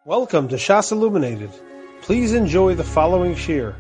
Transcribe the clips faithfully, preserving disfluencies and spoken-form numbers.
Welcome to Shas Illuminated. Please enjoy the following shir.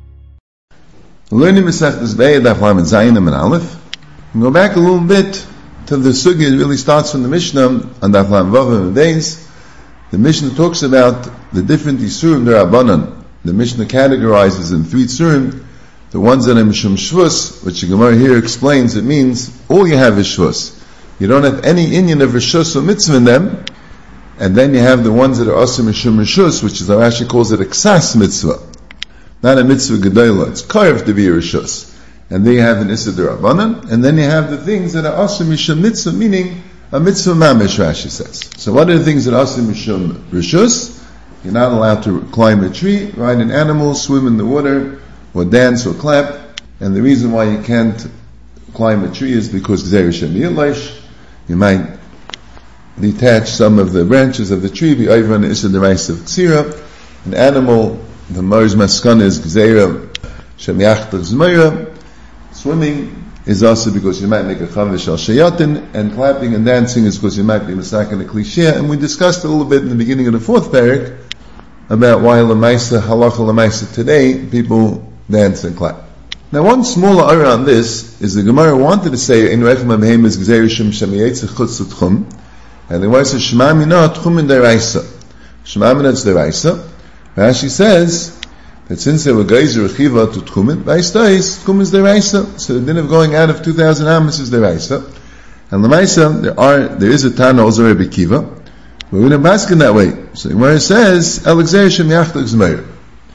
Learning Masechtas Be'ed Daf Lamed Zayin and Aleph. We go back a little bit to the sugya. It really starts from the Mishnah on Daf Lamed Vav and Beis. The Mishnah talks about the different Isurim D'Rabbanan. The Mishnah categorizes in three Isurim. The ones that are Mishum Shvus, which the Gemara here explains, it means all you have is Shvus. You don't have any inyan of Rishus or Mitzvah in them. And then you have the ones that are Asur Mishum Rishus, which is how Rashi calls it a Ksas Mitzvah. Not a Mitzvah Gedolah, it's Karev to be a Rishus. And then you have an Issa D'Rabbanan, and then you have the things that are Asur Mishum Mitzvah, meaning a Mitzvah Mamish, Rashi says. So what are the things that are Asur Mishum Rishus? You're not allowed to climb a tree, ride an animal, swim in the water, or dance or clap. And the reason why you can't climb a tree is because Gzeir Shem Yilaish. You might detach some of the branches of the tree, be over on the Issa D'Raisa of Ksira. An animal, the Mars Maskana is Gzeira Shem Yachtav Zmeira. Swimming is also because you might make a Chavish al Shayatin, and clapping and dancing is because you might be Masak and a Klishia. And we discussed a little bit in the beginning of the fourth parak about why Lamaisa, Halacha Lamaisa today, people dance and clap. Now one smaller error on this is the Gemara wanted to say, In Rechem Abheim is Gzeira Shem Shem Yetzich Chutz Tchum. And the Gemara says, Shema Mina Tchumin Deraisa. Shema Mina is Deraisa. Rashi says that since they were geyser Rechiva to Tchumin, Vaistais, Tchumin is Deraisa. So the din of going out of two thousand amos is Deraisa. And Lamaisa, there are, there is a Tana also Rebbe Kiva. But we don't ask in that way. So the Gemara says, El Gzeir Shem Yachtak Zmeir.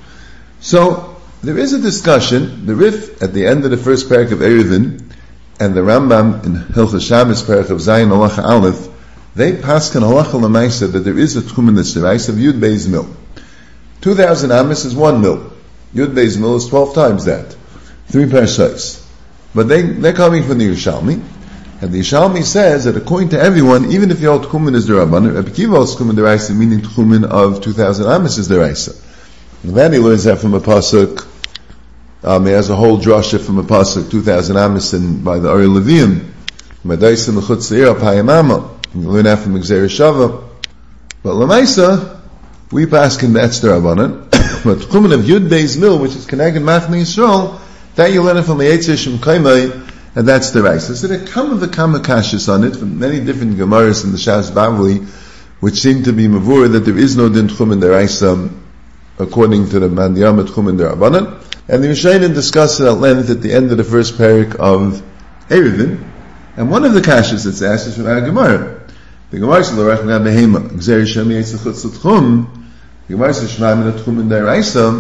So, there is a discussion, the Rif at the end of the first parak of Eruvin, and the Rambam in Hilchos Shabbos parak of Zayin Halacha Aleph, they paskan halacha l'maisa that there is a tchumen that's deraisa of Yud Beis Mil. Two thousand amos is one mil. Yud Beis Mil is twelve times that. Three parshas. But they, they're coming from the Yerushalmi. And the Yerushalmi says that according to everyone, even if your tchumen is derabanan, Rebbe Kiva is tchumen deraisa, meaning tchumen of two thousand amos is deraisa. And then he learns that from a pasuk. Um, he has a whole drasha from a pasuk, two thousand amos, and by the Ari Levium. Madaisim l'chutz l'ira payamama. You learn that from Gzeir Shava. But Lamaisa, we pass in that's the Rabbanan. But Tchumen of Yud Beis Mil, which is Keneged Machne Yisrael, that you learn it from the Yetzer Shem Kaimai, and that's the Raisa. So there come the Kamakashis on it, from many different Gemaras in the Shas Bavli, which seem to be Mavur, that there is no Din Tchumen Deraisa, according to the Mandiyam Tchumen Derabanan. And the Yishayim discussed it at length at the end of the first parak of Eruvin. And one of the kashas that's asked is from our Gemara. The Gemara says, "L'rach na behema, gzeir shem yitzchut tzutchum." The Gemara says, "Shema min atchum deraisa."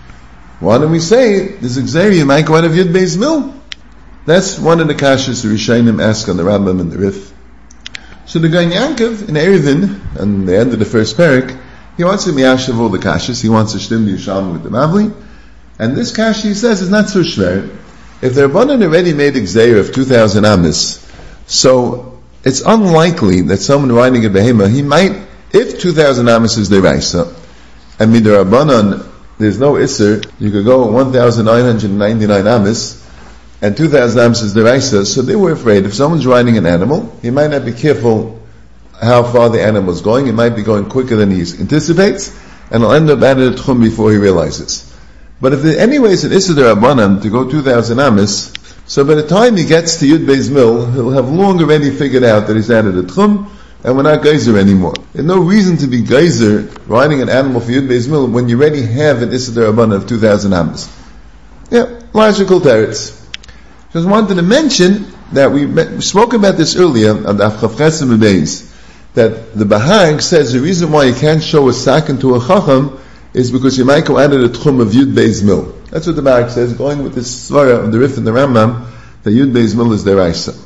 Why don't we say there's a gzeir you might go out of Yud Beis Mil? That's one of the kashas the Rishayim ask on the Rambam and the Rif. So the Gaon Yankov in Eruvin, on the end of the first parak, he wants to miyashav all the kashas. He wants to shtim the Yishalmi with the Mavli, and this kasha he says is not so shver. If the Rabbanan already made a gzeir of two thousand amos, so it's unlikely that someone riding a behema, he might, if two thousand amos is deraisa, and midrabanan, there's no isser, you could go one thousand nine hundred ninety-nine amos, and two thousand amos is deraisa, so they were afraid if someone's riding an animal, he might not be careful how far the animal is going, it might be going quicker than he anticipates, and he'll end up adding a tchum before he realizes. But if there anyways an isser derabanan to go two thousand amos, so by the time he gets to Yud Beis Mil, he'll have long already figured out that he's added a tchum, and we're not geyser anymore. There's no reason to be geyser riding an animal for Yud Beis Mil when you already have an Issa D'Rabbanan of two thousand amos. Yeah, logical teretz. Just wanted to mention that we, met, we spoke about this earlier on the Af Chav Chesed Beis, that the Bahag says the reason why you can't show a sakin to a chacham is because you might go out of the tchum of Yud Beis Mil. That's what the Barak says, going with this svara of the Rif and the Rambam, that Yud Beis Mil is deraisa.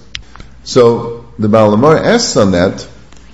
So, the Baal Amar asks on that,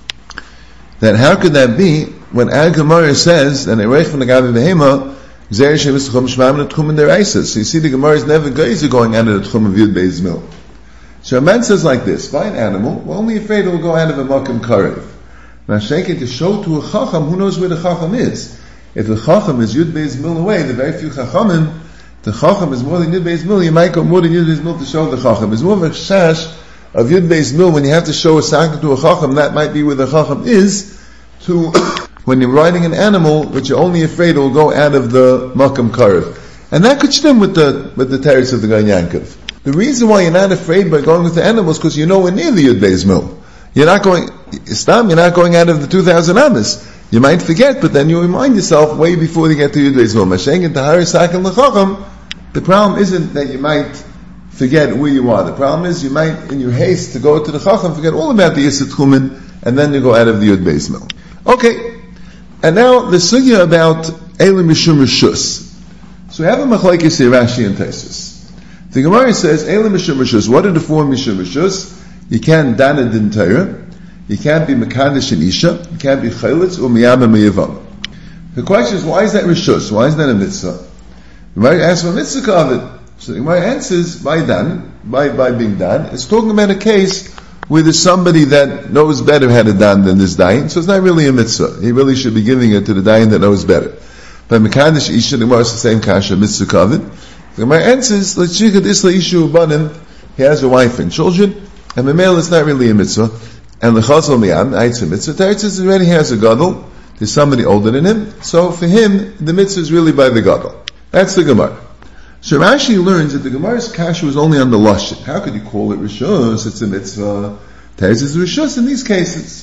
that how could that be, when Al Gemara says, and Ereich from the Gabi Behema, Gzeir Shem Yischum Shmam Tchum deraisa. So you see the Gemara is never geyser going out of the tchum of Yud Beis Mil. So a man says like this, by an animal, we're only afraid it will go out of a Makam Karev. Now, shaking to show to a Chacham, who knows where the Chacham is? If the Chacham is Yud Beis Mil away, the very few Chachamim, the Chacham is more than Yud Beis Mil, you might go more than Yud Beis Mil to show the Chacham. It's more of a shash of Yud Beis Mil when you have to show a sakin to a Chacham, that might be where the Chacham is, to when you're riding an animal which you're only afraid will go out of the Makam Karev. And that could stem with the with the terrace of the Gan Yankov. The reason why you're not afraid by going with the animals because you're nowhere near the Yud Beis Mill. You're not going, Islam, you're not going out of the two thousand Amas. You might forget, but then you remind yourself way before you get to Yud Beis Mill. Masheng and Tahari Sakin L'Chacham, the problem isn't that you might forget where you are. The problem is you might, in your haste to go to the Chacham, forget all about the Yisrat Chumin, and then you go out of the Yud Beis Mill. Okay, and now the sugya about Eila Mishum Rishus. So we have a machlokes here, Rashi and Taisus. The Gemara says, Eila Mishum Rishus. What are the four Mishum Rishus? You can't dan a din Torah. You can't be Mekadesh and Isha. You can't be Chayletz or Miyama Meyavam. The question is, why is that Rishus? Why is that a mitzvah? The Gemara asks for a mitzvah covered. So the Gemara answers, by dan, by, by being dan, it's talking about a case where there's somebody that knows better how to dan than this dayan, so it's not really a mitzvah. He really should be giving it to the dayan that knows better. But Mekadesh Isha, the Gemara is the same kasha, mitzvah covered. The Gemara answers, L'tchichad isla ishu ubanim, he has a wife and children, and Memel is not really a mitzvah. And the Chazal Miyam, it's a mitzvah. Teretz already has a gadol, there's somebody older than him, so for him, the mitzvah is really by the gadol. That's the Gemara. So Rashi learns that the Gemara's kasha was only on the lashon. How could you call it rishus? It's a mitzvah. Teretz is rishus in these cases.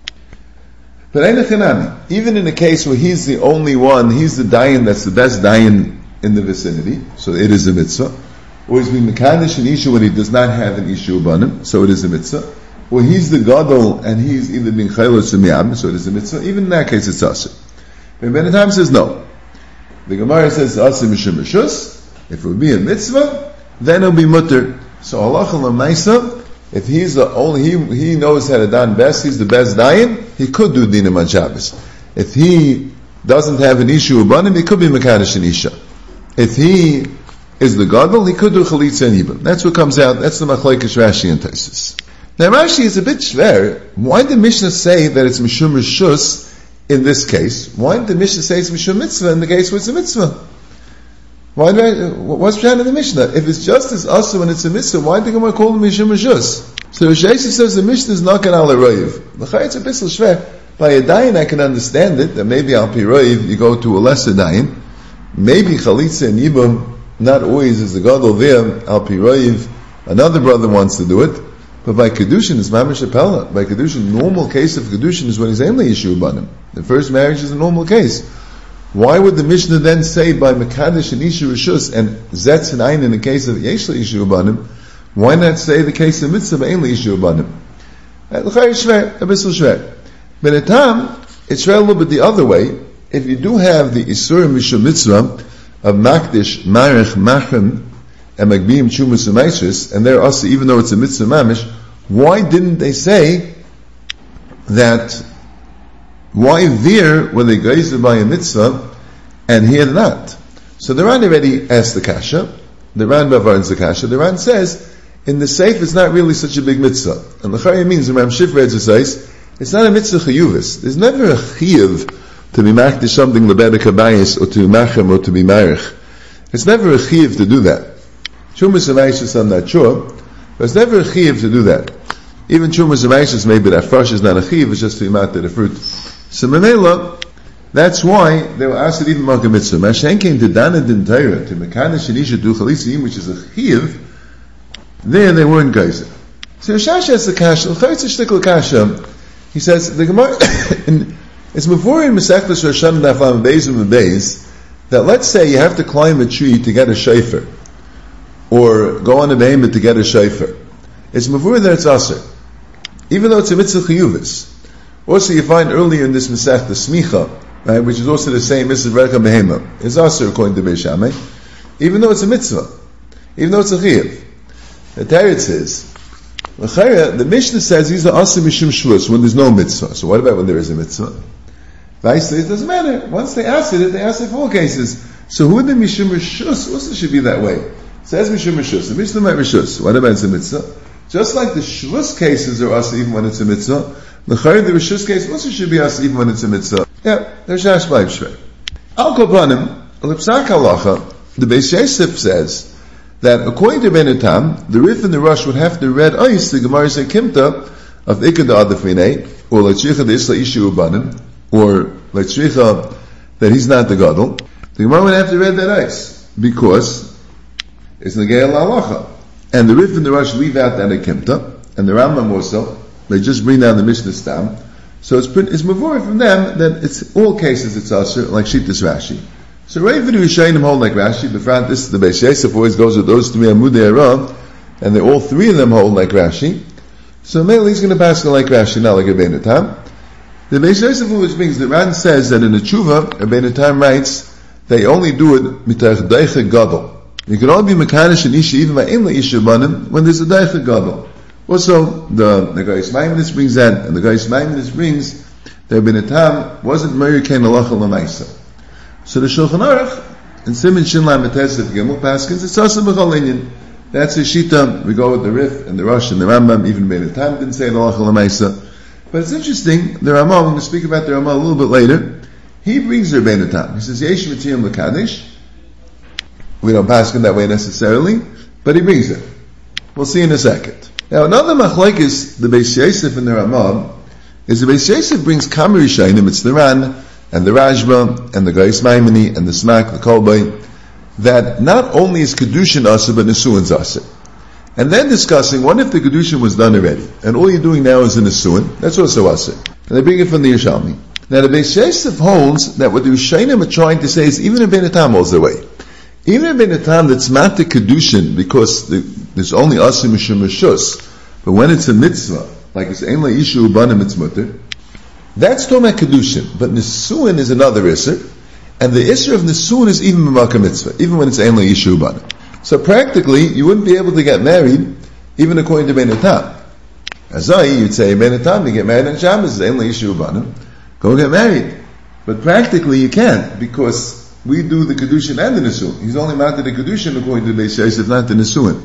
But Einachanami, even in a case where he's the only one, he's the dayan that's the best dayan in the vicinity, so it is a mitzvah. Or he's being mekadesh an isha when he does not have an isha ubanim, so it is a mitzvah. Or he's the gadol and he's either being chaylos or miyam, so it is a mitzvah. Even in that case, it's asur. But Ben Tam says no. The Gemara says asur mishum rishus. If it would be a mitzvah, then it'll be mutter. So halacha l'maisa, if he's the only, he, he knows how to dan best, he's the best dayan, he could do dinam on Shabbos. If he doesn't have an issue ubanim, he could be mekadesh an isha. If he is the gadol, he could do chalitza and ibn. That's what comes out, that's the machlokes Rashi and Taisus. Now Rashi is a bit shver. Why did Mishnah say that it's mishum rishus in this case? Why did the Mishnah say it's mishum mitzvah in the case where it's a mitzvah? Why do I, what's behind in the Mishnah? If it's just as asur when it's a mitzvah, why do I call it mishum rishus? So Rosh Hashanah says the Mishnah is not going to al-roiv. L'chai it's a bit shver. By a dayan I can understand it, that maybe al pi roiv you go to a lesser dayan. Maybe chalitza and yibum, not always is the gadol there, al pi roiv, another brother wants to do it. But by Kedushin, it's Mamish Apella. By Kedushin, normal case of Kedushin is when he's only Yishu Banim. The first marriage is a normal case. Why would the Mishnah then say by Mekadesh and Ishu Rishus and Zetz and Ein in the case of Yeshla Yishu Banim? Why not say the case of Mitzvah by only Yishu Banim? L'chai shver, a bissel shver. But at time, it's shver a little bit the other way. If you do have the Isur Mishu Mitzvah of Makdish, Marech, Machem, and Magbiyim Chumas and Maisris, and they're also, even though it's a mitzvah mamish, why didn't they say that, why there were they geizer by a mitzvah, and here not? So the Ran already asked the kasha, the Ran bavarns the kasha, the Ran says, in the safe it's not really such a big mitzvah. And the L'chari means, the Ram Shifra exercise, it's not a mitzvah chiyuvis. There's never a chiyuv to be makdish something lebedek habayis, or to be machem, or to be marich. It's never a chiyuv to do that. Chumas and Maishas, I'm not sure, but it's never a chiv to do that. Even Chumas and Maishas, maybe that fresh is not a chiv, it's just to eat the fruit. So Mamela, that's why they were asked to even mark a mitzvah. Mashen came to Dana Din Torah, to Mekadesh and Isha, to Chalitza, which is a chiv, there they weren't geyser. So Rashash has the kasha, l'chayitz shtikl kasha, he says, the Gemara, it's before in Masechtas Rosh Hashanah Daf Beis and Beis, that let's say you have to climb a tree to get a shofar, or go on a behemoth to get a shofar. It's mavur that it's aser, even though it's a mitzvah chiyuvis. Also, you find earlier in this Masech the smicha, right, which is also the same mitzvah reka behemoth, is aser according to Beis Shammai, even though it's a mitzvah, even though it's a chiyuv. The Teretz says, the Mishnah says these are aser mishum shvus when there's no mitzvah. So what about when there is a mitzvah? Vaisli, it doesn't matter. Once they ask it, they ask it for all cases. So who the mishum rishus also should be that way. Says Mishum Rishus. The Mishnah might Rishus. What about it's a mitzvah? Just like the Shvus cases are us even when it's a mitzvah, the Chayr, the Rishus case also should be us even when it's a mitzvah. Yeah, there's Shash Baib Shvei. Al Kopanim, Lipsak Halacha, the Beis Yosef says that according to Ben Etam, the Rif and the Rush would have to read ice the Gemara say Kimta of Ikad Adafine, or Lachicha the Isla Ishu Ubanim, or Leitzricha, that he's not the Gadol, the Gemara would have to read that ice, because it's Negei L'Halacha. And the Rif and the Rosh leave out that Akimta, and the Rambam also, they just bring down the Mishnah Stam. So it's it's mavur from them that it's all cases it's usher, like Shittas Rashi. So right for the Rishayim hold like Rashi, but front this is the Beis Yosef always goes with those three Amudei Ara, and they all three of them hold like Rashi. So mainly he's going to pass like Rashi, not like Rebbeinu Tam. The Beis Yosef, which means the Ran says that in the Tshuva, Rebbeinu Tam writes, they only do it mitach deiche gadol. You can only be mekanish and isha even by imla isha banim when there's a deiche gadol. Also, the the Gais Maimonides brings that, and the Gais Maimonides brings that Rebbeinu Tam wasn't Meir Kein Halacha L'Maisa. So the Shulchan Aruch in Siman Shin Lamed Tes of Gimel Paskins, it's also B'chol Inyan. That's the Shita. We go with the Rif and the Rosh and the Rambam. Even Rebbeinu Tam didn't say Halacha L'Maisa. But it's interesting. The Ramah, when we speak about the Ramah a little bit later, he brings Rebbeinu Tam. He says Yesh Matiyam L'Kadosh. We don't paskin that way necessarily, but he brings it. We'll see in a second. Now, another machlokes the Beis Yosef and the Ramah is the Beis Yosef brings Kamer Rishayim, it's the Ran and the Rashba and the Gais Maimoni and the Smak, the Kolbay, that not only is Kedushin Asa, but Nesuin's Asa. And then discussing, what if the Kedushin was done already, and all you're doing now is a Nesuin, that's also Asa. And they bring it from the Yerushalmi. Now, the Beis Yosef holds that what the Rishayim are trying to say is, even if Rebbeinu Tam holds the way. Even in a time that's not the Kedushin, because the, there's only Asim Mishum Mishus, but when it's a mitzvah, like it's Ein La'ishu Ubanim It's Mutter, that's talking about Kedushin. But Nisuin is another Isser, and the Isser of Nisuin is even B'makam Mitzvah, even when it's Ein La'ishu Ubanim. So practically, you wouldn't be able to get married, even according to Rebbeinu Tam. As I, you'd say, Rebbeinu Tam, you get married on Shabbos, it's Ein La'ishu Ubanim, go get married. But practically you can't, because we do the Kedushin and the Nisuin. He's only mounted the Kedushin according to the Beis Yosef, not the Nisuin.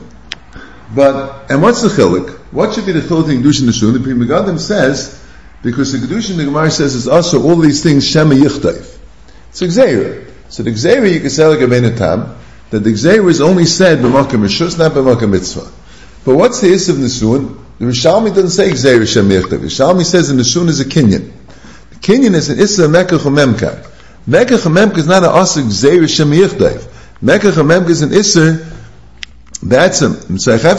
But, and what's the Chilik? What should be the Chilik in Kedushin and Nisuin? The Pri Megadim says, because the Kedushin, the Gemara says, is also all these things Shema Yichtayv. It's Gzeira. So the Gzeira you can say like Rebbeinu Tam, that the Gzeira is only said b'makam Rishus, not b'makam Mitzvah. But what's the Is of Nisuin? The Rishalmi doesn't say Gzeira Shema Yichtayv. The Rishalmi says the Nisuin is a Kinyan. The Kinyan is an Issa Mekach or Memkar. Mekach HaMemka is not an Asik Gzeir Shem Yichdev. Mekach HaMemka is an Isser B'atzim.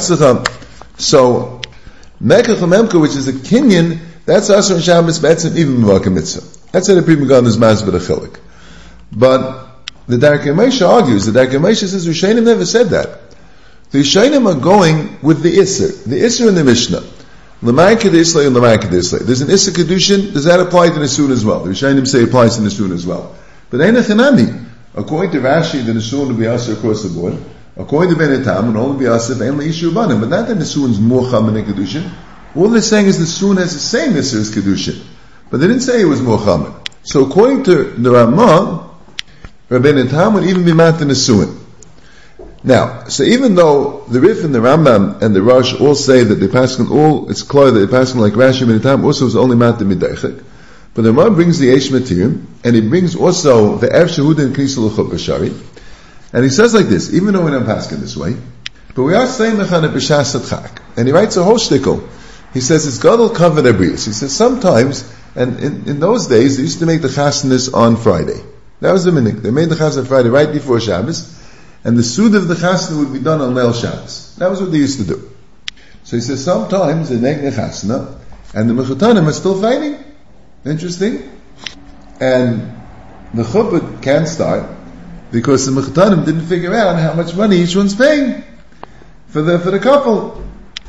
So, Mekach HaMemka, which is a Kinyan, that's Asr and Shabbos B'atzim, even M'vaka Mitzvah. That's how the Pri Megadim is Maz B'Achilik. But, the Darkei Moshe argues, the Darkei Moshe says, Rishonim never said that. The Rishonim are going with the Isser. The Isser in the Mishnah. L'may Kedishlei and L'may Kedishlei. There's an Issa Kedushin, does that apply to Nisuin as well? The Rishonim say it applies to Nisuin as well. But Ein Echanami. According to Rashi, the Nisuin will be Asr across the board. According to Rebbeinu Tam, it will only be Asr Ein La'ishu Ubanim. But not that Nisuin's more Chaman than Kedushin. All they're saying is Nisuin has the same Issa as Kedushin. But they didn't say it was more Chaman. So according to the Ramah, Rebbeinu Tam would even be Mat the Nisuin. Now, so even though the Rif and the Rambam and the Rosh all say that the Paskin all, it's clear that the Paskin like Rashi Rebbeinu Tam also is only Mat the Midaychik. But the Ramah brings the Eish Matirim, and he brings also the Ev Shehudin Knisel L'Chup B'Shari, and he says like this, even though we don't pass in this way, but we are saying Mechana B'Shas Adchak, and he writes a whole shtickle. He says it's Gadol Kavod Abrius. He says sometimes, and in, in those days, they used to make the Chasnas on Friday. That was the minhag. They made the Chasna on Friday right before Shabbos, and the Sud of the Chasna would be done on Leil Shabbos. That was what they used to do. So he says sometimes they make the Chasna, and the Mechutanim are still fighting. Interesting. And the chuppah can't start because the mechutanim didn't figure out how much money each one's paying for the for the couple.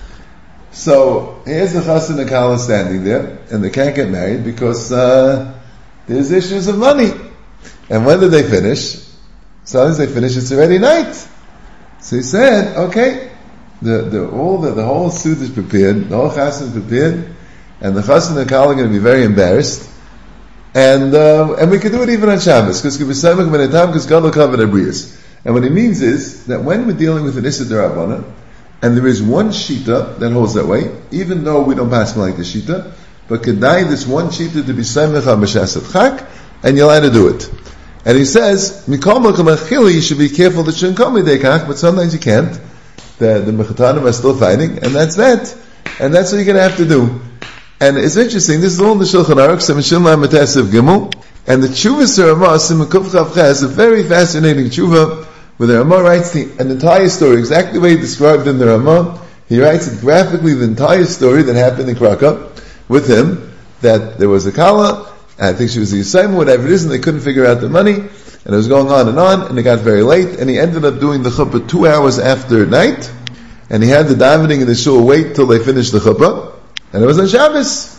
So here's the chassan and kala standing there, and they can't get married because uh, there's issues of money. And when did they finish? So as they finish, it's already night. So he said, okay, the the all the, the whole suit is prepared, the whole chassan is prepared. And the chassan and kala are going to be very embarrassed, and uh, and we can do it even on Shabbos because because God will cover the brias. And what it means is that when we're dealing with an issa d'Rabbanan, and there is one shita that holds that way, even though we don't pass like the shita, but kedai this one shita to be samech on b'shas adchak, and you'll have to do it. And he says, mikol makom achili, you should be careful that shouldn't come midekach, but sometimes you can't. The the mechutanim are still fighting, and that's that, and that's what you're going to have to do. And it's interesting, this is all in the Shulchan Aruch, Seven Shilma Matasiv Gimel, And the Tshuvas Ramah, Simon Kuf Chav Ches, is a very fascinating Tshuva, where the Ramah writes the, an entire story, exactly the way he described in the Ramah. He writes it graphically, the entire story that happened in Krakow with him, that there was a Kala, I think she was the Yisayim, whatever it is, and they couldn't figure out the money, and it was going on and on, and it got very late, and he ended up doing the chuppah two hours after night, and he had the davening in the shul wait till they finished the chuppah, and it was on Shabbos.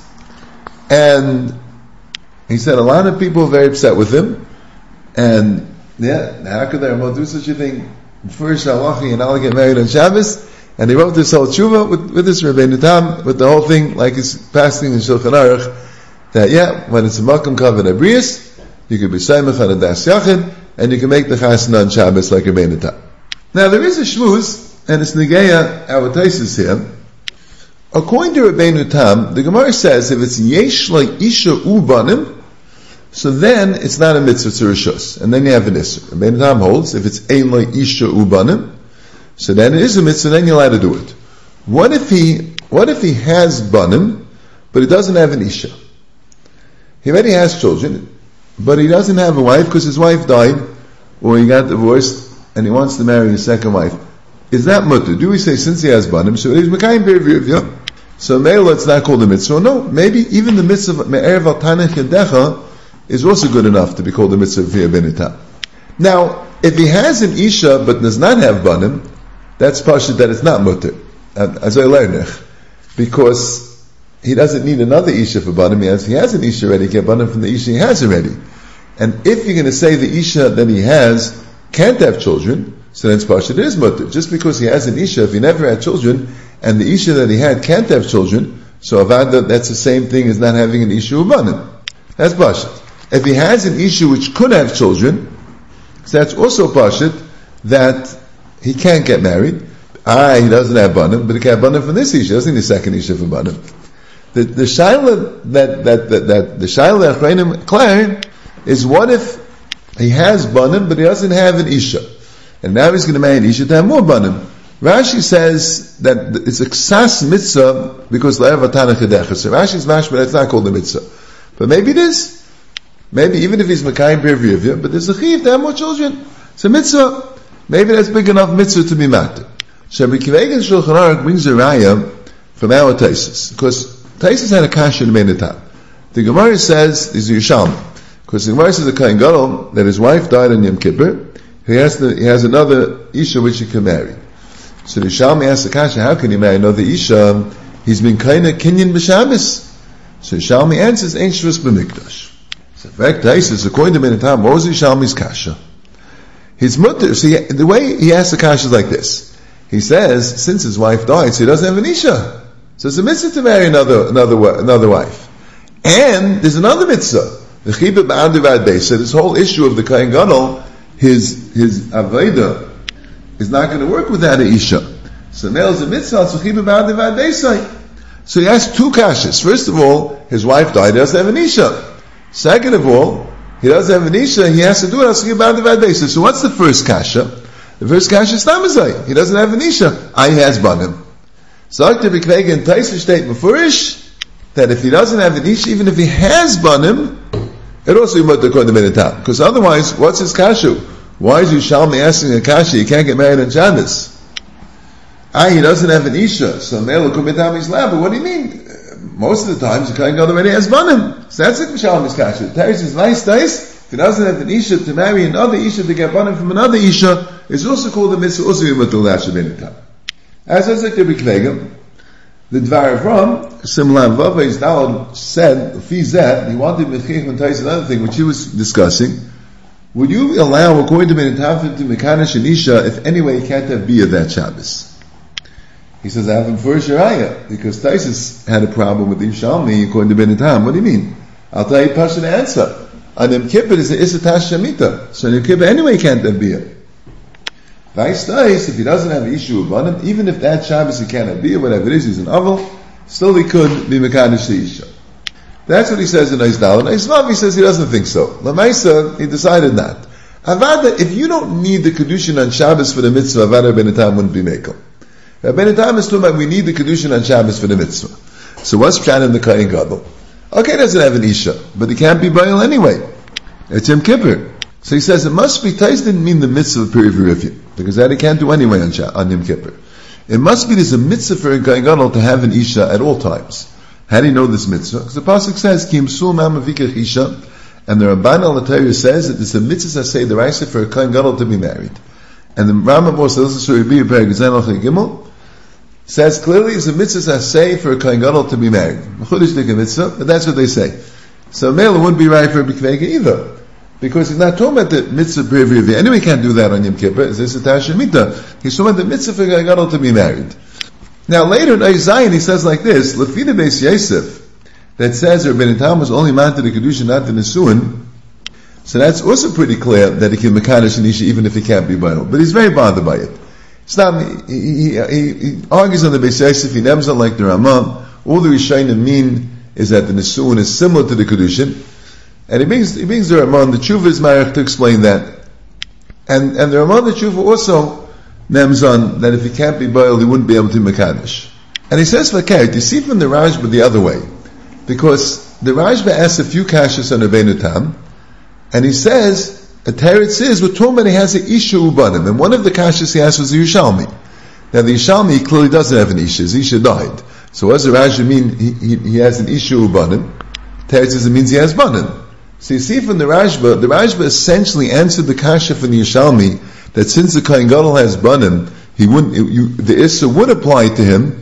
And he said a lot of people were very upset with him, and yeah, how could the Ramah do such a thing? First halacha, and I'll get married on Shabbos. And he wrote this whole tshuva with, with this Rabbeinu Tam, with the whole thing, like it's passing in Shulchan Aruch, that yeah, when it's a Malkum Kavod Abrius, you can be Saimach on a Das Yachid, and you can make the Chasna on Shabbos like Rabbeinu Tam. Now there is a shmuz, and it's Negeya, our Taisus here. According to Rabbeinu Tam, the Gemara says if it's Yesh like Isha Ubanim, so then it's not a mitzvah to Rishus, and then you have an Isser. Rabbeinu Tam holds, if it's Ein like Isha Ubanim, so then it is a mitzvah, then you're allowed to do it. What if he, what if he has banim, but he doesn't have an isha? He already has children, but he doesn't have a wife because his wife died, or he got divorced, and he wants to marry his second wife. Is that mutter? Do we say since he has banim, so he's mekayim b'rivya? So meila, it's not called a mitzvah. No, maybe even the mitzvah me'erev al tanech yadecha is also good enough to be called a mitzvah v'ya benita. Now, if he has an isha but does not have banim, that's pashut that it's not mutter, as I learned, because he doesn't need another isha for banim. He has, he has an isha already. He can banim from the isha he has already. And if you're going to say the isha that he has can't have children, so then it's pashut it is mutter. Just because he has an isha, if he never had children, and the isha that he had can't have children, so avada, that's the same thing as not having an isha of banim. That's pashut. If he has an isha which could have children, so that's also pashut that he can't get married. Ah, he doesn't have banim, but he can have banim from this isha. He doesn't need a second isha for banim. The the shaila that that that, that the shaila achreinim clear is what if he has banim but he doesn't have an isha, and now he's going to marry an isha to have more banim. Rashi says that it's a ksas mitzvah because la'ev atana chedecha. So Rashi's mashma that's not called a mitzvah, but maybe it is. Maybe even if he's mekayim b'rivya, but there's a chiv to have more children. It's a mitzvah. Maybe that's big enough mitzvah to be matter. So Rabbi Akiva Eigen Shulchan Aruch brings a raya from our Taisus, because Taisus had a kasha in the top. The Gemara says, is Yishalmi, because the Gemara says the Kohen Gadol, that his wife died on Yom Kippur, he has, to, he has another Isha which he can marry. So the Yishalmi asks the kasha, how can he marry another Isha? He's been kind of kinyan b'Shabbos. So Yishalmi answers, Ein Shvus b'Mikdash. So in fact, Taisus, according to Menatam, what was Yishalmi's kasha? His mutter, see, the way he asks the kasha is like this. He says, since his wife died, so he doesn't have an isha. So it's a mitzvah to marry another, another, another wife. And there's another mitzvah. The chibah ba'ad divad beis. So this whole issue of the Kohen Gadol, his, his aveda, is not going to work without an isha. So male is a mitzvah, so chibah ba'ad divad beis. So he has two kashas. First of all, his wife died, he doesn't have an isha. Second of all, he doesn't have an isha, he has to do it on Sugya Ba'ad Divad Beis. So what's the first kasha? The first kasha is Tamazai. He doesn't have an isha. I he has banim. So Doctor Bikvega in Taisa state Mefurish, that if he doesn't have an isha, even if he has banim, it also be mutter according to Menatam. Because otherwise, what's his kasha? Why is Yishalmi asking a kasha? He can't get married on Shabbos. Ah, he doesn't have an isha. So Mele Kumitam is lab. But what do you mean? Most of the times, the Kohen Gadol already has banim. So that's it, Yishalmi's kasha. Teres is nice, nice. If he doesn't have an isha to marry another isha to get banim from another isha, it's also called a mitzvah, also be mutter l'asher b'nitam. As I said to Bikvega, the Dvar Avram, Simlan Vava Isdalad said, Fizet, he wanted Mechich and Tais another thing, which he was discussing. Would you allow, according to Menatam, to Mekanish and Isha, if anyway he can't have Biyah that Shabbos? He says, I have him for a Shariah, because Taisus had a problem with Yishalmi, according to Menatam. What do you mean? I'll tell you a Pashan answer. On Yom Kippur, it's a Tash Shemitah. So on Yom Kippur, anyway he can't have Biyah. Vice Tais, if he doesn't have an issue of him, even if that Shabbos he can't have Biyah, whatever it is, he's an Aval, still he could be Mekanish the Isha. That's what he says in Eisdal. And Eisvav, he says he doesn't think so. Lamaisa, he decided not. Avada, if you don't need the Kedushin on Shabbos for the mitzvah, Avada Benatam wouldn't be Mekel. Benatam is talking about we need the Kedushin on Shabbos for the mitzvah. So what's Pshat in the Kohen Gadol? Okay, he doesn't have an Isha, but he can't be Baal anyway. It's Yom Kippur. So he says it must be, Tais didn't mean the mitzvah of Peri because that he can't do anyway on, on Yom Kippur. It must be there's a mitzvah for a Kohen Gadol to have an Isha at all times. How do you know this mitzvah? Because the Pasuk says, Ki Yimsul Ma'am Avikach Isha, and the Ramban al-Torah says that it's a mitzvah say the Raisa for a Kohen Gadol to be married. And the Rambam also says clearly it's a mitzvah say for a Kohen Gadol to be married. But that's what they say. So Mela wouldn't be right for a Bikvega either. Because he's not talking about the mitzvah preview. Anyway, he can't do that on Yom Kippur. It's a Tashemita. He's talking about the mitzvah for a Kohen Gadol to be married. Now later in Isaiah he says like this, Lefida Beis Yosef, that says Rabbeinu Tam was only man to the Kedusha, not the Nesuin. So that's also pretty clear that he can Mekadosh an Isha even if he can't be Bainal. But he's very bothered by it. It's not, he, he, he, he argues on the Beis Yosef, he never on like the Ramah. All the Rishonim mean is that the Nesuin is similar to the Kedushin. And he brings, he brings the Ramah, the Tshuva is Marich to explain that. And, and the Ramah, the Tshuva also names on that if he can't be Bainal, he wouldn't be able to Mekadosh. And he says, Vakayt, you see from the Rashba the other way. Because the Rashba asks a few kashas on Rabbeinu Tam, and he says, a teretz is, with Torah he has an Isha Ubanim, and one of the kashas he asked was the Yushalmi. Now the Yushalmi clearly doesn't have an Isha, his Isha died. So what does the Rashba mean he, he, he has an Isha Ubanim? Teretz is, it means he has Banim. So you see from the Rashba, the Rashba essentially answered the kasha from the Yushalmi, that since the Kohen Gadol has Banim, he wouldn't, it, you, the Issa would apply to him.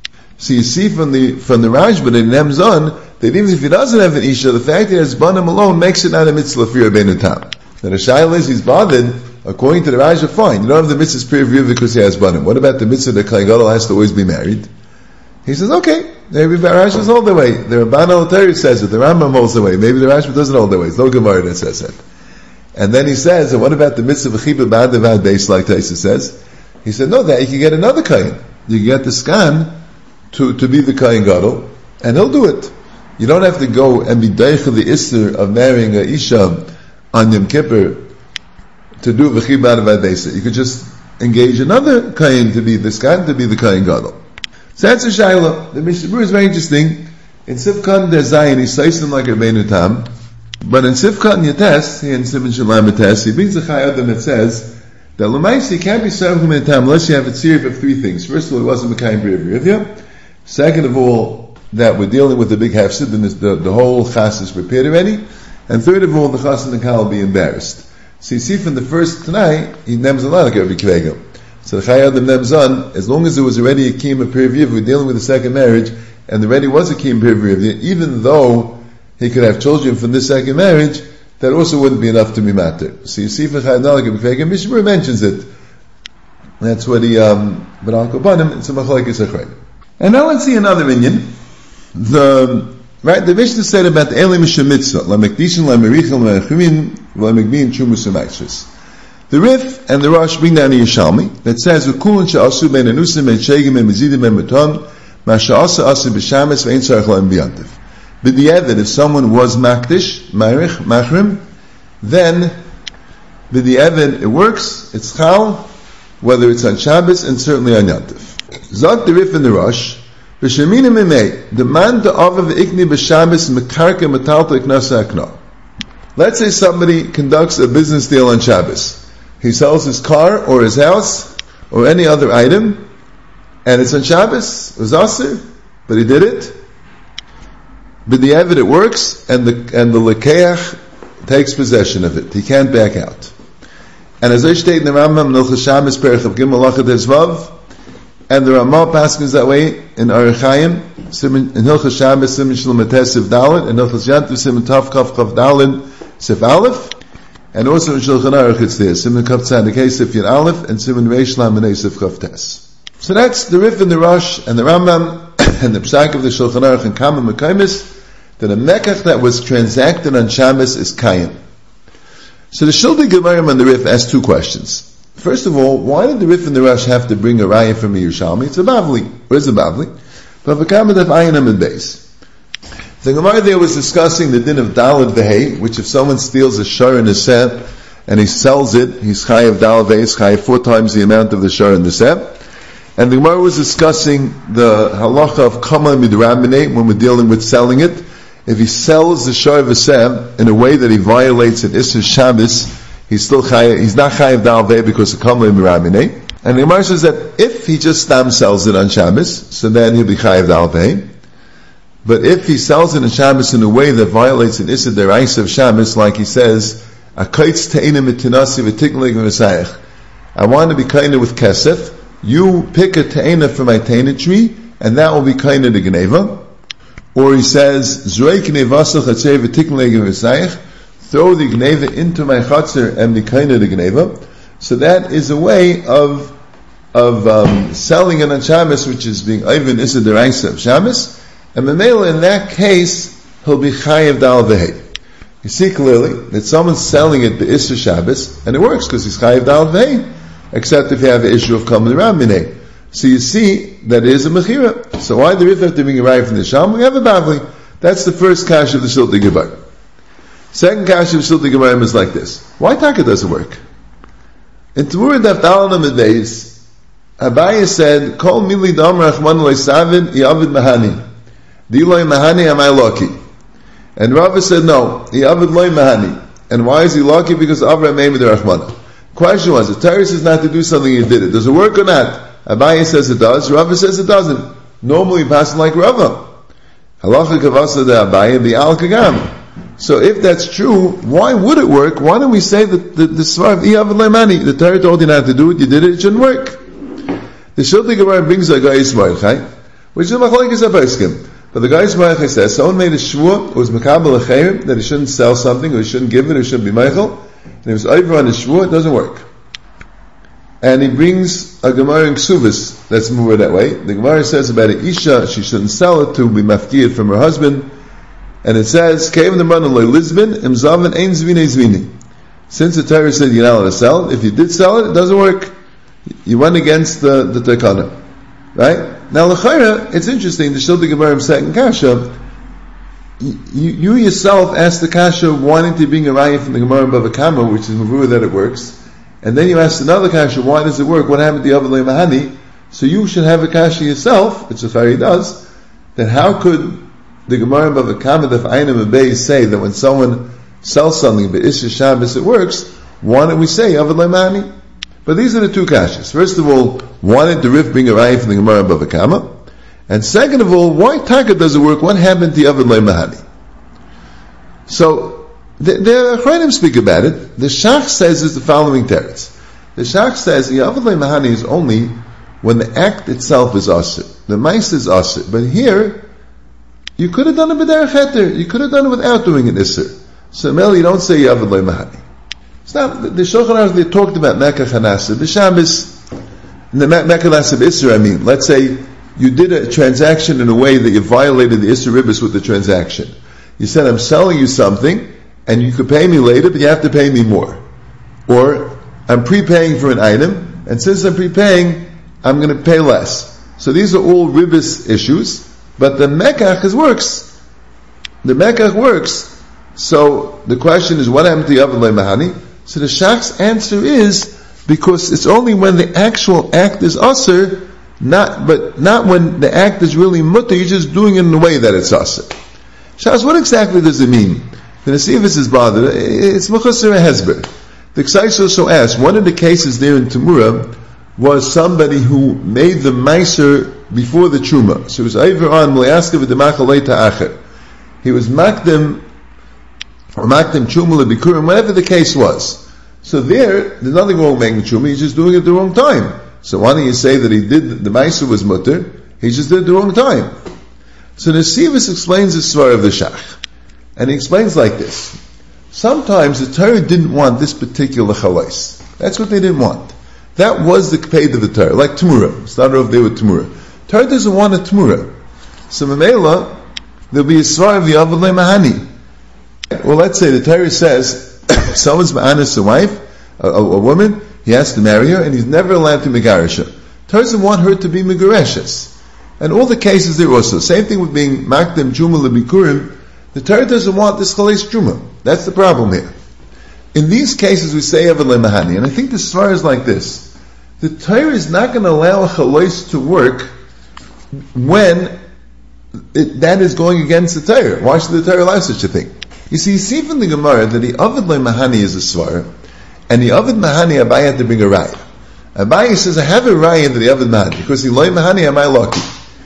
So you see from the from the Rashba that in Emzon that even if he doesn't have an Isha, the fact that he has Banim alone makes it not a mitzvah for Rabbeinu Tam. Now the Shaila is he's bothered, according to the Rashba, fine. You don't have the mitzvah's preview because he has Banim. What about the mitzvah that Kohen Gadol has to always be married? He says, okay, maybe the Rashba's hold the way. The Ramban al-Torah says it, the Rambam holds the way. Maybe the Rashba doesn't hold the way. It's no Gemara that says it. And then he says, and what about the mitzvah v'chibah ba'ad devad base, like Taisa says? He said, no, that you can get another Kohen. You can get the Skan to, to be the Kohen Gadol, and he'll do it. You don't have to go and be deichel the Isser of marrying a Isha on Yom Kippur to do v'chibah ba'ad base. You could just engage another Kohen to be the Skan, to be the Kohen Gadol. So that's a Shaila. The Mishnah Berurah is very interesting. In Sifkan there's Zayin, he says him like Rabbeinu Tam. But in Sifkat Yates, he in Simon Shalom Yates, he brings a Chai Adam that says that Lamaisi can't be served from Rabbeinu Tam unless you have a tzirif of three things. First of all, it wasn't Mekayim B'Rivya. Second of all, that we're dealing with the big hafsid, and the, the whole chas is prepared already. And third of all, the chas and the kal will be embarrassed. So you see from the first tonight, he names a lot like Rabbi Kvegel. So the Chai Adam names on, as long as there was already a kiyum of Peri we're dealing with the second marriage, and there already was a kiyum Peri even though he could have children from this second marriage, that also wouldn't be enough to be matter. So you see for Chai Adam like Rabbi Kvegel, Mishnah Berurah mentions it. That's what he, um, but Al Kobanim, it's a machlokes achrayim. And now let's see another inyan. The, right, the Mishnah said about the Elim Shemitzvah, La Mekdishin, La Merichel, La Mechumin, La Megbin, Chumus, and Ma'achris. The Rif and the Rosh bring down a Yishalmi that says, V'kulun she'asu ben anusim, ben shegim, ben mezidim, ben meton, ma she'asa asu b'shames, v'ein tzarech la'im b'yantiv. But the Evid, if someone was Makdish, Ma'arich, Machrim, then, with the Evid, it works, it's Chal, whether it's on Shabbos, and certainly on Yantiv. Zot the Rif and the Rosh, V'shemina mimei, the man ta'ava v'ikni b'Shabbos, mekarka metalta iknasa akna. Let's say somebody conducts a business deal on Shabbos. He sells his car or his house or any other item, and it's on Shabbos. It was Asr, but he did it. But the Evid, it works, and the and the Lekeach takes possession of it. He can't back out. And as I state in the Rambam, Nilchas Shabbos Perich of Gimel Lachat Ezvav, and the Ramah passes that way in Orach Chaim, in Hilchas Shabbos Siman Shalom Mates Sif Dalet, and Hilchas Yantiv Siman Tav Kaf Kaf Dalet Sif Aleph. And also in Shulchan Aruch it's there, Siman Kaf Tzadik Hey Sif Yud Aleph, and Siman Reish Lam Menei Sif Kaf Tes. So that's the Rif and the Rosh, and the Rambam, and the Psak of the Shulchan Aruch and Kama Mekaymis, that a Mekach that was transacted on Shabbos is Kayim. So the Shuldi Gemarim and the Rif asked two questions. First of all, why did the Rif and the Rosh have to bring a Raya from a Yerushalmi? It's a Bavli. Where's the Bavli? But V'kamad of Ayin and Beis. The Gemara there was discussing the din of Dalad V'hei, which if someone steals a shor in a seh, and he sells it, he's chayav Dalad V'hei, he's chayav four times the amount of the shor in the seh. And the Gemara was discussing the halacha of Kama Midrabinei when we're dealing with selling it, if he sells the shor v'sem in a way that he violates an Isser Shabbos, he's still chayav, he's not chayav dal vei because of kamle miramine. And the Gemara says that if he just stam sells it on Shabbos, so then he'll be chayav dal vei. But if he sells it on Shabbos in a way that violates an Isser Deraisa of Shabbos, like he says, "Akaitz te'ina mitinasi v'tiklig v'sayich," I want to be kind with kesef. You pick a te'ina from my te'ina tree, and that will be kind of the gneva. Or he says, "Zroik gnevasach atzei v'tiklig v'sayich," throw the gneva into my chatzir and be kind of the gneva. So that is a way of of um, selling it on Shabbos, which is being Ivan Issa Deraisa of Shabbos. And Mamela, in that case, he'll be chayav dal v'hei. You see clearly that someone's selling it be'Isser Shabbos, and it works because he's chayav dal v'hei, except if you have an issue of Kamel Ramineh. So you see that it is a mechira. So why the Rif have to bring a raya from the Sham? We have a Bavli. That's the first kash of the Shiltei Gebar. Second kash of the Shiltei Gebar is like this. Why Taka doesn't work? In Tamura Daf Dalan Amidbeis, Abaye said, "Kol mili dam rachman le'savin yavid mahani." Diloi mahani am I lucky? And Rava said, no, yavid loy mahani. And why is he lucky? Because Avraham made the Rachmana. Question was, the Torah says not to do something, you did it. Does it work or not? Abaye says it does. Rava says it doesn't. Normally, passing like Rava. Halacha kavasa de Abaye bi'al kagam. So if that's true, why would it work? Why don't we say that the the svar of yavid loy mahani? The Torah told you not to do it, you did it, it shouldn't work. The Shiltei Gebar brings a guy Yismael, which is a machlokes aposkim. But the guy Yismael says, someone made a shvua, it was makabel acheir, that he shouldn't sell something, or he shouldn't give it, or he shouldn't be meichel, and he was over on the shvua, it doesn't work. And he brings a Gemara in Ksuvis that's moved that way. The Gemara says about an Isha, she shouldn't sell it to be mafkiyat from her husband, and it says, Kevin the man loy Lisbon, imzaven ein zvine zvini. Since the Torah said you're not allowed to sell it, if you did sell it, it doesn't work. You went against the, the Tekana. Right? Now, l'chayra, it's interesting, the Shiltei Gebar second kasha, you, you yourself asked the kasha wanting to bring a raya from the Gemara Bava Kama, which is mavur that it works, and then you asked another kasha, why does it work? What happened to the Yavid Mahani? So you should have a kasha yourself, which the Chari does, that how could the Gemara Bava Kama, the Fa'ayim and Beis say that when someone sells something, but Isha Shabbos it works, why don't we say Yavid Mahani? But these are the two kashas. First of all, why did the Rif bring a raya from the Gemara Bava Kama? And second of all, why Taka does it work? What happened to Yavid Lo Mahani? So, the, the Achronim speak about it. The Shach says is the following teretz. The Shach says Yavid Lo Mahani is only when the act itself is asir. The mice is asir. But here, you could have done it b'derech heter. You could have done it without doing an isser. So, Mel, you don't say Yavid Lo Mahani. It's not, the Shulchan Aruch, they talked about Mekach Hanasib. The Shabbos, the Mekach Hanasib Isser, I mean, let's say you did a transaction in a way that you violated the Isser Ribbis with the transaction. You said, I'm selling you something, and you could pay me later, but you have to pay me more. Or, I'm prepaying for an item, and since I'm prepaying, I'm going to pay less. So these are all Ribbis issues, but the Mekach is works. The Mekach works. So, the question is, what happened to Yavid Lo Mahani? So the Shach's answer is because it's only when the actual act is asr, not but not when the act is really mutter. You're just doing it in a way that it's asr. Shach, what exactly does it mean? The Nesivus is bothered. It's Mechusar Hezber. The Ksais also asked. One of the cases there in Tamura was somebody who made the meiser before the truma. So it was over on Mleaska v'demachalei ta'acher. He was makdim. Or makdim chumah lebikurim, whatever the case was. So there, there's nothing wrong with making chumah, he's just doing it at the wrong time. So why don't you say that he did, the meiser was mutter, he just did it at the wrong time. So Nesivus explains the svar of the Shach. And he explains like this. Sometimes the Torah didn't want this particular chalais. That's what they didn't want. That was the kpeid of the Torah, like Tamura. Started off there with Tamura. Torah doesn't want a Tamura. So Mamela, there'll be a svar of Yavid Lo Mahani. Well, let's say the Torah says someone's ma'anis a wife, a, a, a woman, he has to marry her, and he's never allowed to megarish her. Torah doesn't want her to be megareshes. And all the cases there also. Same thing with being makdim juma lebikurim. The Torah doesn't want this chalais juma. That's the problem here. In these cases we say Yavid Lo Mahani, and I think the svar is like this. The Torah is not going to allow a chalais to work when it, that is going against the Torah. Why should the Torah allow such a thing? You see, you see from the Gemara that the Avid Lo Mahani is a Svar, and the Avid Mahani Abaye had to bring a Raya. Abaye says, I have a Raya into the Avid Mahani, because the Lo Mahani am I lucky.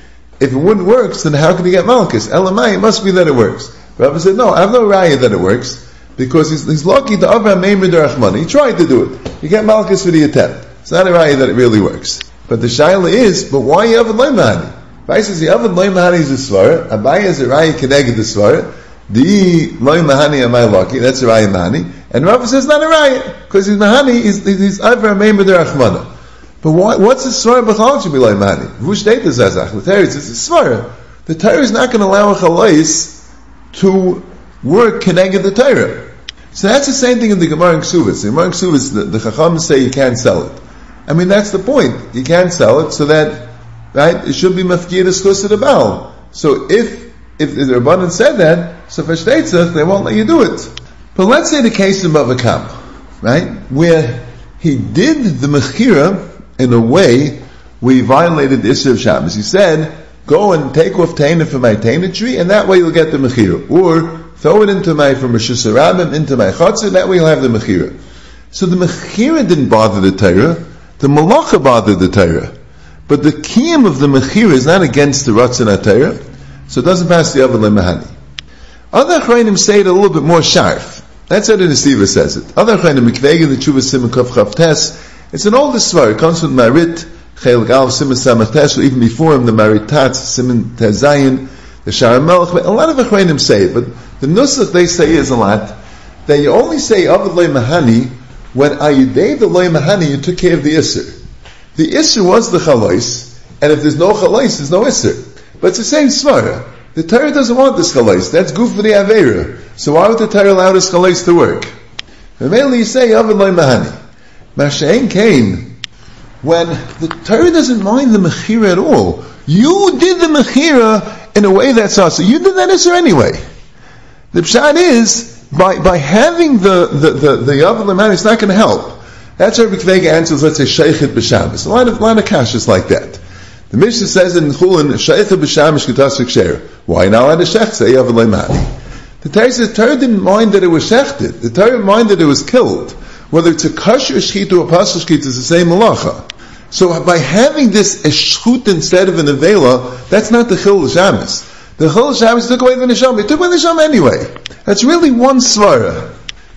If it wouldn't work, then how can he get Malchus? Elamai, it must be that it works. Rabbi said, no, I have no Raya that it works, because he's, he's lucky to Avraham Meimer Derachmana. He tried to do it. You get Malchus for the attempt. It's not a Raya that it really works. But the Shaila is, but why you Avid Lo Mahani? Abaye says, the Avid Lo Mahani is a Svar, Abaye is a Raya Keneged the Svar, the Lo Mahani am I lucky, that's a Raya Mahani, and Rabbi says, not a Raya, because he's Mahani, he's, he's Avraham Meimer Derachmana. But why, what's the Svara B'chal should be like Mahani? Vush Data Zazach. The Torah is a Svara. The Torah is not going to allow a Chalais to work connected the Torah. So that's the same thing in the Gemara in Ksuvas. In Gemara in Ksuvas, the, the Chacham say you can't sell it. I mean, that's the point. You can't sell it, so that, right, it should be Mafkir Eskos to the Baal. So if, if the Rabbanan said that, so for Shteitzach, they won't let you do it. But let's say the case in Bava Kama, right, where he did the Mechira in a way where he violated the Isser of Shabbos. He said, go and take off Taina from my Taina tree, and that way you'll get the Mechira. Or, throw it into my, from Rosh Hashanah, into my Chatzah, that way you'll have the Mechira. So the Mechira didn't bother the Torah, the Malacha bothered the Torah. But the Kiyum of the Mechira is not against the Ratzon HaTorah, so it doesn't pass the Avid Lo Mahani. Other Achrayim say it a little bit more sharp. That's how the Nesiva says it. Other Achrayim, Mikvega, the Tshuva Simon Kaf Chav Tes, it's an older svar. It comes from Marit, Chel Gal, Simon Samach Tes, or even before him, the Maritat, Simon Tezayin, the Shara Melech. A lot of Achrayim say it, but the Nusach they say is a lot, that you only say Avid Lo Mahani when Ayidei the Lo Mahani you took care of the Isser. The Isser was the Chalais, and if there's no Chalais, there's no Isser. But it's the same svar. The Torah doesn't want this Chalais. That's goof for the Aveira. So why would the Torah allow this Chalais to work? And mainly you say Avid Lo Mahani. Masha'en came when the Torah doesn't mind the Mechira at all. You did the Mechira in a way that's us. So you did that Isser anyway. The Pshat is, by, by having the, the, the, the Avid Lo Mahani, it's not going to help. That's where B'Kvega answers, let's say, Sheichet B'Shabbos. A lot of, a lot of kashas like that. The Mishnah says in Chulin, Sheichet B'Shabbos Ketas V'Ksher. Why not let a Shech say Avid Lo Mahani? The Torah says, the Torah didn't mind that it was shechted. The Torah minded it was killed. Whether it's a kosher shechita or a pasul shechita, it's the same malacha. So by having this a shchut instead of an avela, that's not the chil Shabbos. The chil Shabbos took away the neshama. It took away the neshama anyway. That's really one svara.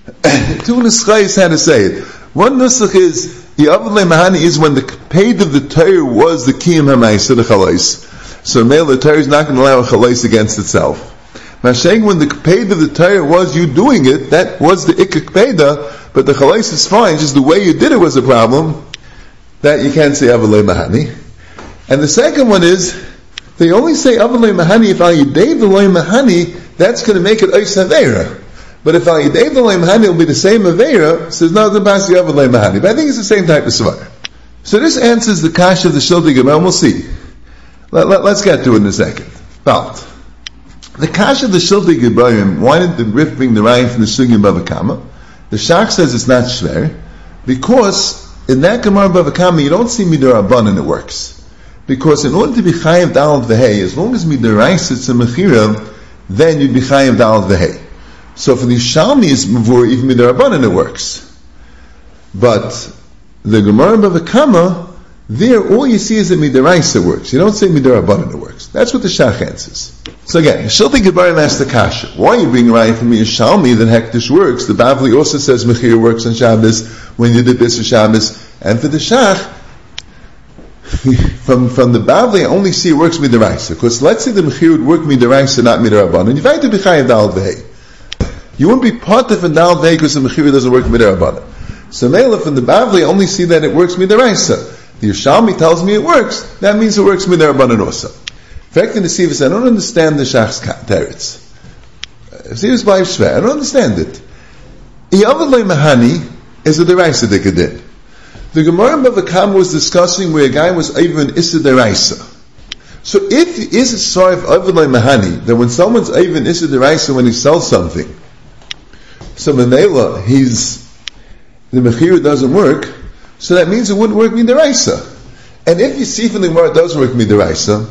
Two nuschayis had to say it. One nusach is the Avid Lo Mahani is when the paid of the Torah was the kiyum hamaisa the chalais. So male the Torah is not going to allow a chalais against itself. Mashaying when the paid of the Torah was you doing it, that was the ikak peda. But the chalais is fine, just the way you did it was a problem, that you can't say Avid Lo Mahani. And the second one is, they only say Avid Lo Mahani if Al Yidei the Lo Mahani, that's going to make it Ois Aveira. But if Al Yidei the Lo Mahani will be the same Aveira, says no, the Basi Avid Lo Mahani. But I think it's the same type of Svar. So this answers the Kasha of the Shilti Gemara, and we'll see. Let, let, let's get to it in a second. But, the Kasha of the Shilti Gemara, why did the Rif bring the Ryan from the Sugya Bava Kama? The Shach says it's not shver, because in that Gemara Bava Kama you don't see midarabanan it works. Because in order to be chayav dal v'hei, as long as midarais it's a mechira, then you'd be chayav dal v'hei. So for the Shalmi is mavur, even midarabanan it works. But the Gemara Bava Kama, there all you see is that midaraisa works. You don't say midarabanan it works. That's what the Shach answers. So again, Shilti Gebarim asks the Kasha, why are you bringing Raya from me Yishalmi that Hektish works? The Bavli also says Mechir works on Shabbos when you did this on Shabbos. And for the Shach, from, from the Bavli I only see it works midaraisa. Because let's say the Mechir would work midaraisa, not midarabanan. You'd have to be chayav dal v'hei. You wouldn't be part of a dal v'hei because the Mechir doesn't work midarabanan. So Mela from the Bavli I only see that it works midaraisa. The Yishalmi tells me it works. That means it works midarabanan also. In fact, in the Sivas, I don't understand the Shach's teretz. Sivas by Shver, I don't understand it. Avid Lo Mahani is a deraisa dikadin. The Gemara in Bava Kama was discussing where a guy was even Issa deraisa. So if he is a sar of Avid Lo Mahani, then when someone's even Issa deraisa when he sells something, so Manela, he's, the Mechira doesn't work, so that means it wouldn't work midaraisa. And if you see from the Gemara it does work midaraisa,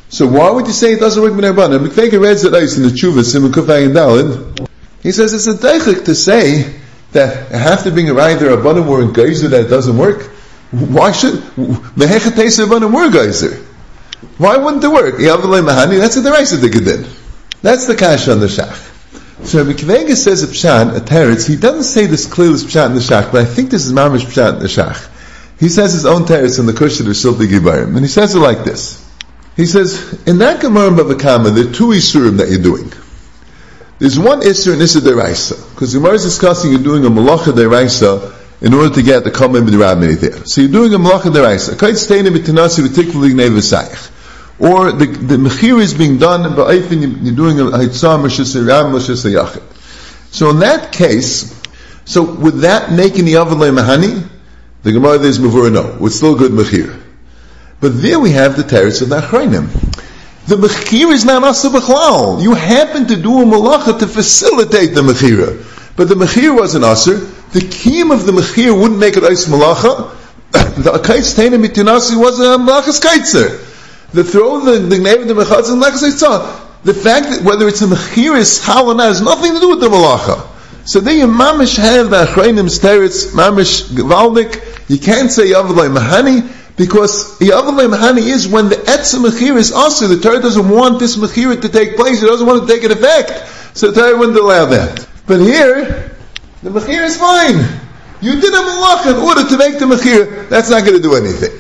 So why would you say it doesn't work with Rabbanan? Mikvega reads it nice in the Tshuva, Simon Kufay and Dalid. He says it's a deichik to say that I have to bring a raya there Rabbanan were in geyser that it doesn't work. Why should Mehechet Teis Rabbanan were geyser? Why wouldn't it work? Yavalei Mahani, that's a deraisa dikadin. That's the kasha on the shach. So Rabbi Kvega says a pshat, a teretz, he doesn't say this clearly as pshat in the shach, but I think this is mamish pshat in the shach. He says his own teretz in the Kushit or Shilti Gibarim, and he says it like this. He says, in that Gemara Bava Kama, there are two isurim that you're doing. There's one isur and isur deraisa, because the Gemara is discussing you're doing a malacha deraisa in order to get the Kamei B'Dirabini there. So you're doing a malacha deraisa. Kait steinem b'tinasi v'tikvuli gnei v'sayich. Or the, the mechir is being done, but you're doing a haitzah m'shesayam m'shesayachid. So in that case, so would that make any avalei mahani? The Gemara there is mavur no. It's still good mechir. But there we have the teretz of the achrayim. The mechir is not asa b'chlal. You happen to do a malacha to facilitate the mechira. But the mechir wasn't asa. The kiyum of the mechir wouldn't make it ais malacha. The akaitz teina mitinasi was a malachas kaitzer. The throw the the name of the mechatz and malachas kaitzer. The fact that whether it's a mechir is hal or not has nothing to do with the malacha. So there you mamish have the achrayim's teretz mamish gvaldik. You can't say yavalei mahani. Because Yavalei Mahani is when the Etzem Mechir is also, the Torah doesn't want this Mechir to take place, it doesn't want to take an effect, so the Torah wouldn't allow that. But here, the Mechir is fine. You did a Malach in order to make the Mechir, that's not going to do anything.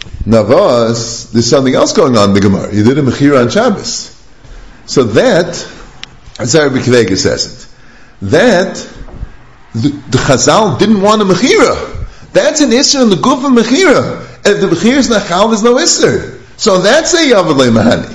Navas, there's something else going on in the Gemara. You did a Mechir on Shabbos. So that, as Rabbi Kvega says it, that, the, the Chazal didn't want a Mechira. That's an issue in the Guf of Mechira. If the Bechir is Nachal, there's no Isser. So that's a Yavalei Mahani.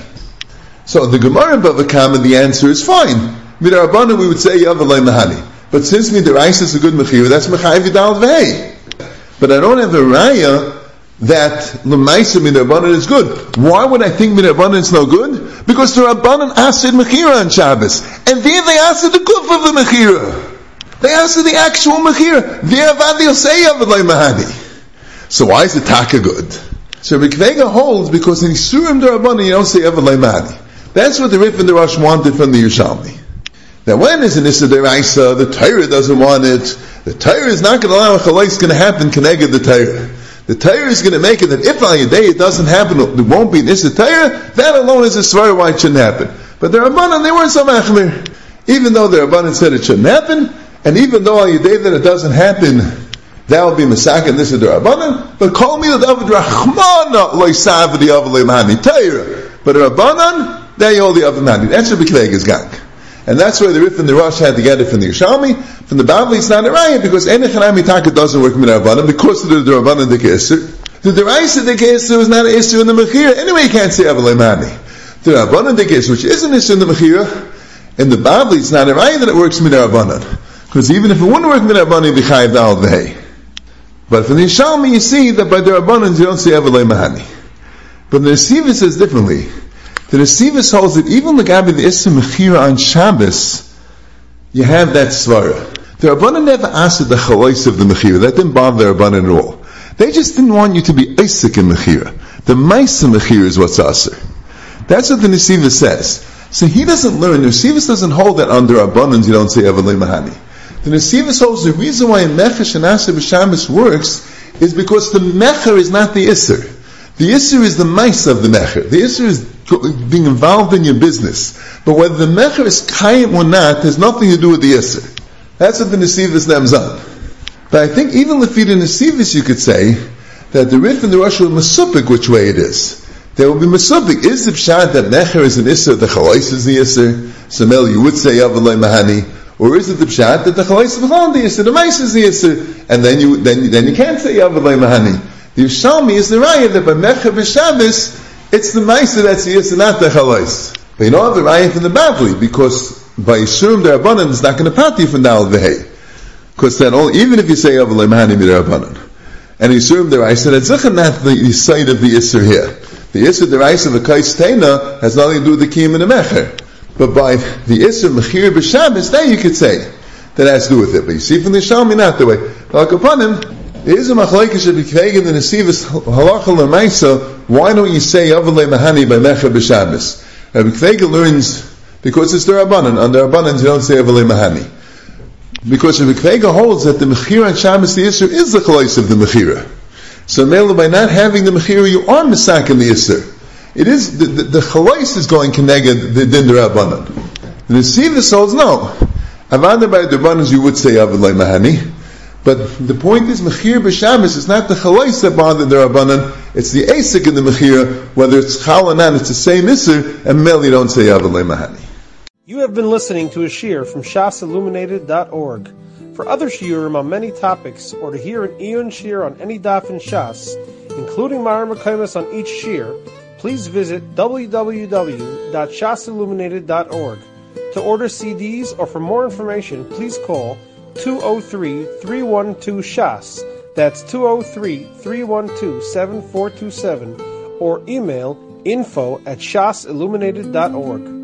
So the Gemara in Bava Kama, the answer is fine. Midarabana, we would say Yavalei Mahani. But since Midarais is a good Mechir, that's Mechayiv Yidal V'hei. But I don't have a Raya that L'maisa Midarabana is good. Why would I think Midarabana is no good? Because the Rabbanan asked Mechira on Shabbos. And there they asked the Guf of the Mechira. They asked the actual Mechira. There Avadi will say Yavalei Mahani. So why is the taka good? So Rabbi Kvega holds because in Isurim D'Rabbanan you don't say Yavalei Mahani. That's what the Rif and the Rosh wanted from the Yerushalmi. Now when is an Issa D'Raisa, the Torah doesn't want it. The Torah is not going to allow a chalais going to happen connected the Torah. The Torah is going to make it that if on your day it doesn't happen, it won't be an Issa Torah, that alone is a svar why it shouldn't happen. But the Rabbanan, they weren't so machmir. Even though the Rabbanan said it shouldn't happen, and even though on your day that it doesn't happen, that would be Masak and this is the Rabbanan. But call me the David Rahmana loisav the Avalei Mahani Torah. But the Rabbanan, they hold the Avalei Mahani. That's Rabbi Kvega's gang. And that's why the Rif and the Rosh had to get it from the Yerushalmi. From the Bavli, it's not a Raya, because Enechanami Taka doesn't work with the Rabbanan, because of the Rabbanan the Keser. The Deraisa the Keser is not an issue in the Mechira. Anyway, you can't say Avalei Mahani. The Rabbanan the Keser, which is an issue in the Mechira, in the Bavli, it's not a Raya that it works with the Rabbanan. Because even if it wouldn't work with the Rabbanan, it'd be Chayiv Dal V'hei. But for the Yerushalmi, you see that by the Rabbanans you don't say Avalei Mahani. But the Nesivos says differently. The Nesivos holds that even the Gabi the Issa Mechira on Shabbos, you have that svara. The Rabbanan never asked the chalais of the Mechira. That didn't bother the Rabbanan at all. They just didn't want you to be Isaac in Mechira. The Maisa Mechira is what's aser. That's what the Nesivos says. So he doesn't learn. The Nesivos doesn't hold that under Rabbanans you don't say Avalei Mahani. The Nesivos holds the reason why Mecher and Aser B'Shabbos works is because the Mecher is not the Isser. The Isser is the Maisa of the Mecher. The Isser is being involved in your business. But whether the Mecher is Kayim or not has nothing to do with the Isser. That's what the Nesivos names on. But I think even Lefi the Nesivos you could say that the Rif and the Rosh will Mesupik which way it is. There will be Mesupik. Is the Pshat that Mecher is an Isser, the Chalais is the Isser? Samel, you would say Avalei Mahani. Or is it the pshat that the chalais v'chol the yisur, the mais is the yisur, and then you then then you can't say Yavalei Mahani. The Yerushalmi is the raya that by Mecher b'Shabbos it's the mais that's the yisur, not the chalais. But you don't have the raya from the Bavli because by Yisurim the Rabbanan is not going to pati from Dal V'hei, because then all, even if you say Yavalei Mahani the Rabbanan and Yisurim the raya said it's not the side of the yisur here. The yisur the raya of the kais teina has nothing to do with the kiyum and the Mecher. But by the Isser Mechir B'Shabbos, then you could say that has to do with it. But you see from the Yerushalmi not the way. Like upon him, There is a machlekes shebikvegen the nesivus halacha l'maisa. Why don't you say avalei mahani by mecha b'Shabbos? Rabbi Kvega learns because it's the Rabbanan. On the Rabbanan you don't say avalei mahani. Because Rabbi Kvega holds that the mechira on Shabbos the Isser is the chalais of the mechira. So Mela, by not having the mechira, you are misak in the Isser. It is the the, the chalais is going connected the din the Rabbanan. The nesivus holds no. Avada by the Rabbanan you would say avalei mahani. But the point is, Mechir b'Shabbos is not the chalais that bother the Rabbanan, it's the asik in the Mechir, whether it's chal or not, it's the same Isser, and Mel you don't say avalei mahani. You have been listening to a shiur from shas illuminated dot org. For other shiurim on many topics, or to hear an iyun shiur on any daf in Shas, including Mara Mekaymas on each shiur, please visit w w w dot shas illuminated dot org. To order C Ds or for more information, please call two oh three, three one two, S H A S. That's two oh three, three one two, seven four two seven. Or email info at shas illuminated dot org.